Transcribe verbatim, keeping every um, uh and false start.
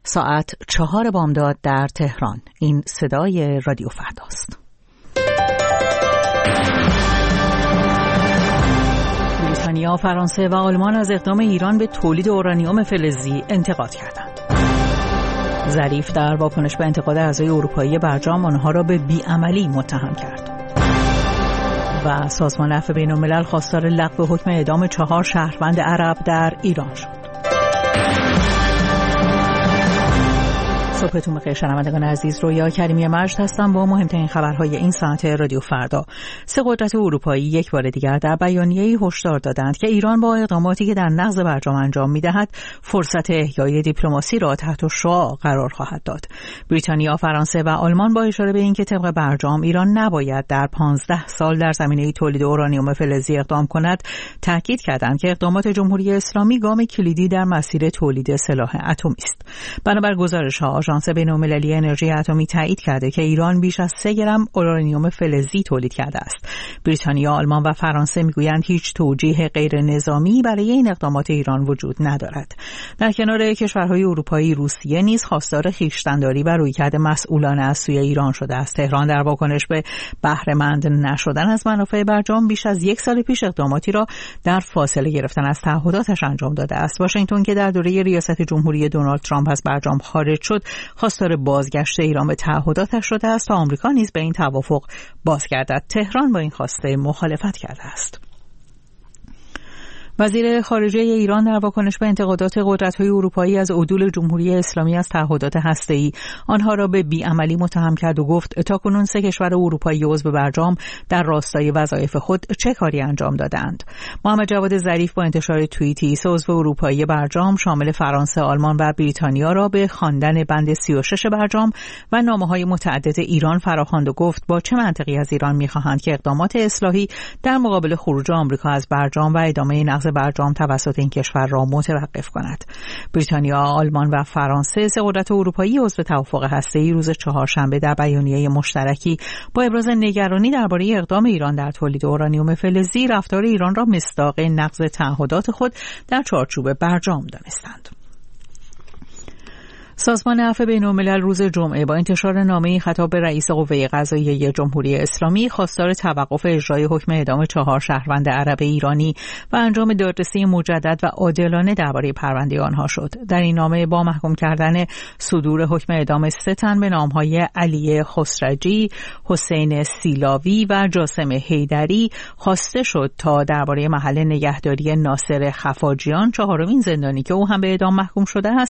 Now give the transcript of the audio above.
ساعت چهار بامداد در تهران. این صدای رادیو فرداست. بریتانیا، فرانسه و آلمان از اقدام ایران به تولید اورانیوم فلزی انتقاد کردند. ظریف در واکنش به انتقاد اعضای اروپایی برجام آنها را به بیعملی متهم کرد. و سازمان عفو بین‌الملل خواستار لغو حکم اعدام چهار شهروند عرب در ایران شد. صبحتون بخیر شنوندگان عزیز، رویا کریمی مجد هستم با مهمترین خبرهای این ساعت رادیو فردا. سه قدرت اروپایی یک بار دیگر در بیانیه‌ای هشدار دادند که ایران با اقداماتی که در نقض برجام انجام می‌دهد فرصت احیای دیپلماسی را تحت شعاع قرار خواهد داد. بریتانیا، فرانسه و آلمان با اشاره به اینکه طبق برجام ایران نباید در پانزده سال در زمینه تولید اورانیوم فلزی اقدام کند، تاکید کردند که اقدامات جمهوری اسلامی گام کلیدی در مسیر تولید سلاح اتمی است. بنابر گزارش‌ها، آژانس بین‌المللی انرژی اتمی تایید کرده که ایران بیش از سه گرم اورانیوم فلزی تولید کرده است. بریتانیا، آلمان و فرانسه میگویند هیچ توجیه غیر نظامی برای این اقدامات ایران وجود ندارد. در کنار کشورهای اروپایی، روسیه نیز خواستار خویشتن‌داری و رویکرد مسئولانه از سوی ایران شده است. تهران در واکنش به بهره‌مند نشدن از منافع برجام بیش از یک سال پیش اقداماتی را در فاصله گرفتن از تعهداتش انجام داده است. واشنگتن که در دوره ریاست جمهوری دونالد ترامپ از برجام خارج شد، خواستار بازگشت ایران به تعهداتش شده است تا آمریکا نیز به این توافق بازگردد. تهران با این خواسته مخالفت کرده است. وزیر خارجه ایران در واکنش به انتقادات قدرت‌های اروپایی از عدول جمهوری اسلامی از تعهدات هسته‌ای آنها را به بیعملی متهم کرد و گفت تاکنون سه کشور اروپایی عضو برجام در راستای وظایف خود چه کاری انجام دادند. محمد جواد ظریف با انتشار توییتی سه عضو اروپایی برجام شامل فرانسه، آلمان و بریتانیا را به خواندن بند سی و شش برجام و نامه‌های متعدد ایران فراخواند و گفت با چه منطقی از ایران می‌خواهند که اقدامات اصلاحی در مقابل خروج آمریکا از برجام و ادامه نقض برجام توسط این کشور را متوقف کند. بریتانیا، آلمان و فرانسه، سه قدرت اروپایی عضو توافق هسته‌ای، روز چهارشنبه در بیانیه مشترکی با ابراز نگرانی درباره اقدام ایران در تولید اورانیوم فلزی، رفتار ایران را مصداق نقض تعهدات خود در چارچوب برجام دانستند. سازمان عفو بین‌الملل روز جمعه با انتشار نامه‌ای خطاب به رئیس قوه قضاییه جمهوری اسلامی خواستار توقف اجرای حکم اعدام چهار شهروند عرب ایرانی و انجام دادرسی مجدد و عادلانه درباره پرونده آنها شد. در این نامه با محکوم کردن صدور حکم اعدام سه تن به نام‌های علی خسرجی، حسین سیلاوی و جاسم حیدری خواسته شد تا درباره محل نگهداری ناصر خفاجیان، چهارمین زندانی که او هم به اعدام محکوم شده است،